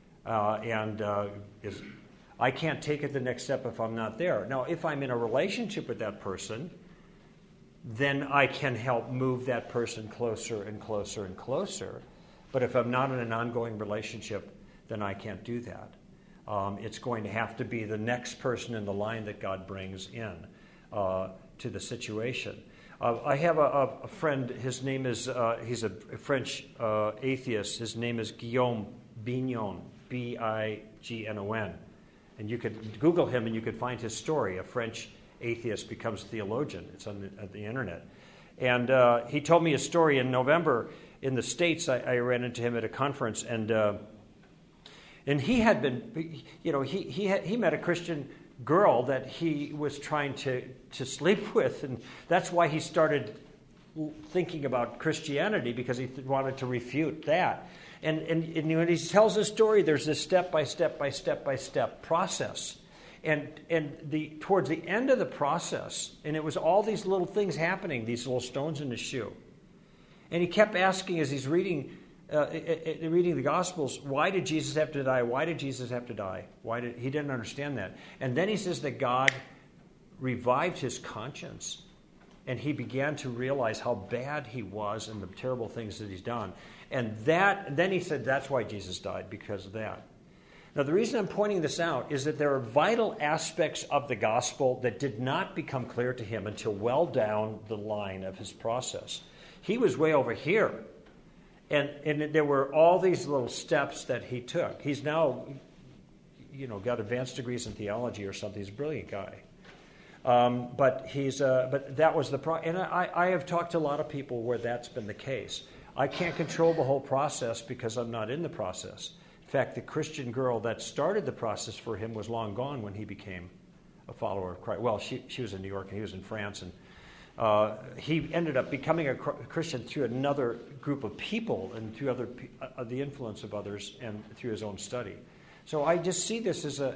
I can't take it the next step if I'm not there. Now, if I'm in a relationship with that person, then I can help move that person closer and closer and closer. But if I'm not in an ongoing relationship, then I can't do that. It's going to have to be the next person in the line that God brings in to the situation. I have a friend, his name is, he's a French atheist. His name is Guillaume Bignon, Bignon. And you could Google him and you could find his story. A French atheist becomes theologian. It's on the internet. And he told me a story in November in the States. I ran into him at a conference, and he had been, he met a Christian girl that he was trying to sleep with. And that's why he started thinking about Christianity, because he wanted to refute that. And when he tells this story, there's this step-by-step process. And towards the end of the process, and it was all these little things happening, these little stones in his shoe. And he kept asking as he's reading the Gospels, why did Jesus have to die? Why did Jesus have to die? He didn't understand that. And then he says that God revived his conscience, and he began to realize how bad he was and the terrible things that he's done. And then he said that's why Jesus died, because of that. Now, the reason I'm pointing this out is that there are vital aspects of the gospel that did not become clear to him until well down the line of his process. He was way over here. And there were all these little steps that he took. He's now, got advanced degrees in theology or something. He's a brilliant guy. But that was the problem. And I have talked to a lot of people where that's been the case. I can't control the whole process because I'm not in the process. In fact, the Christian girl that started the process for him was long gone when he became a follower of Christ. Well, she was in New York and he was in France, and he ended up becoming a Christian through another group of people and through the influence of others and through his own study. So I just see this as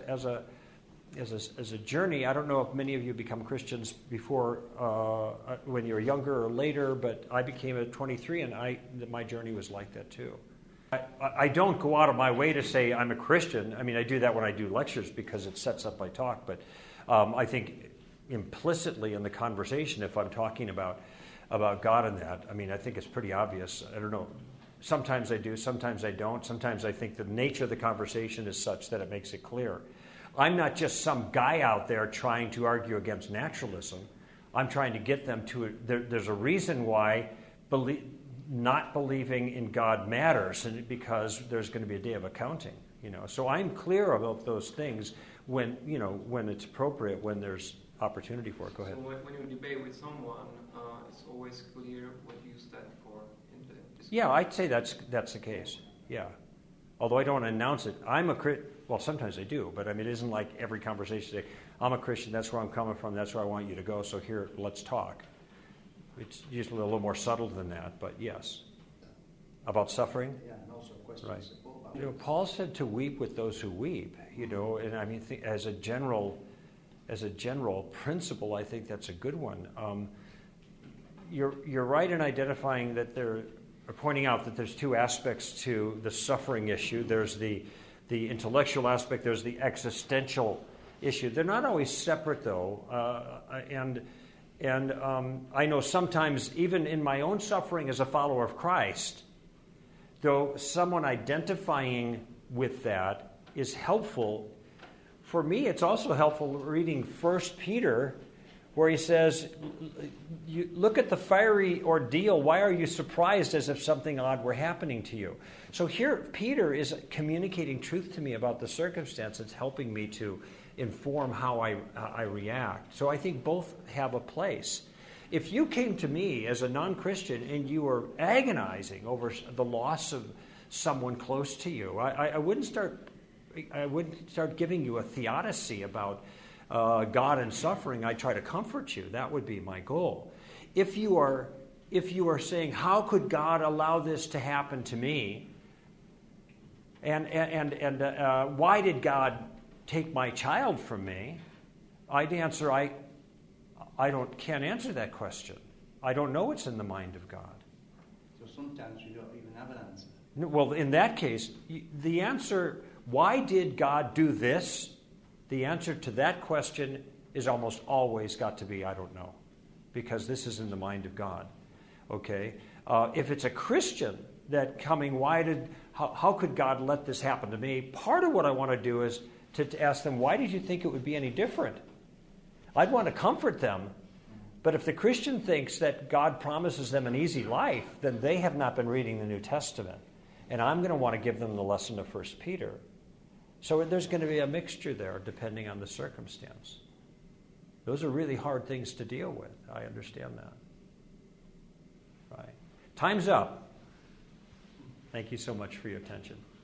a journey. I don't know if many of you become Christians before when you were younger or later, but I became at 23, and my journey was like that too. I don't go out of my way to say I'm a Christian. I mean, I do that when I do lectures because it sets up my talk, but I think implicitly in the conversation, if I'm talking about God and that, I mean, I think it's pretty obvious. I don't know. Sometimes I do, sometimes I don't. Sometimes I think the nature of the conversation is such that it makes it clear. I'm not just some guy out there trying to argue against naturalism. I'm trying to get them to there's a reason why not believing in God matters, and because there's going to be a day of accounting. So I'm clear about those things when it's appropriate, when there's opportunity for it. Go ahead. So when you debate with someone, it's always clear what you stand for in the discussion. Yeah, I'd say that's the case. Yeah, although I don't announce it. Well, sometimes I do, but I mean, it isn't like every conversation say, I'm a Christian, that's where I'm coming from, that's where I want you to go, so here, let's talk. It's usually a little more subtle than that, but yes. About suffering? Yeah, and also questions. Right. Paul said to weep with those who weep, and I mean, as a general principle, I think that's a good one. You're right in identifying that pointing out that there's two aspects to the suffering issue. There's the intellectual aspect, there's the existential issue. They're not always separate, though. And I know sometimes, even in my own suffering as a follower of Christ, though someone identifying with that is helpful, for me it's also helpful reading 1 Peter, where he says, look at the fiery ordeal. Why are you surprised as if something odd were happening to you? So here Peter is communicating truth to me about the circumstance. It's helping me to inform how I react. So I think both have a place. If you came to me as a non-Christian and you were agonizing over the loss of someone close to you, I wouldn't start giving you a theodicy about God and suffering. I try to comfort you. That would be my goal. If you are saying, how could God allow this to happen to me? And why did God take my child from me? I'd answer, I can't answer that question. I don't know what's in the mind of God. So sometimes you don't even have an answer. Well, in that case, the answer, why did God do this? The answer to that question is almost always got to be, I don't know, because this is in the mind of God. Okay? If it's a Christian that coming, how could God let this happen to me? Part of what I want to do is to ask them, why did you think it would be any different? I'd want to comfort them, but if the Christian thinks that God promises them an easy life, then they have not been reading the New Testament. And I'm going to want to give them the lesson of 1 Peter. So there's going to be a mixture there depending on the circumstance. Those are really hard things to deal with. I understand that. Right. Time's up. Thank you so much for your attention.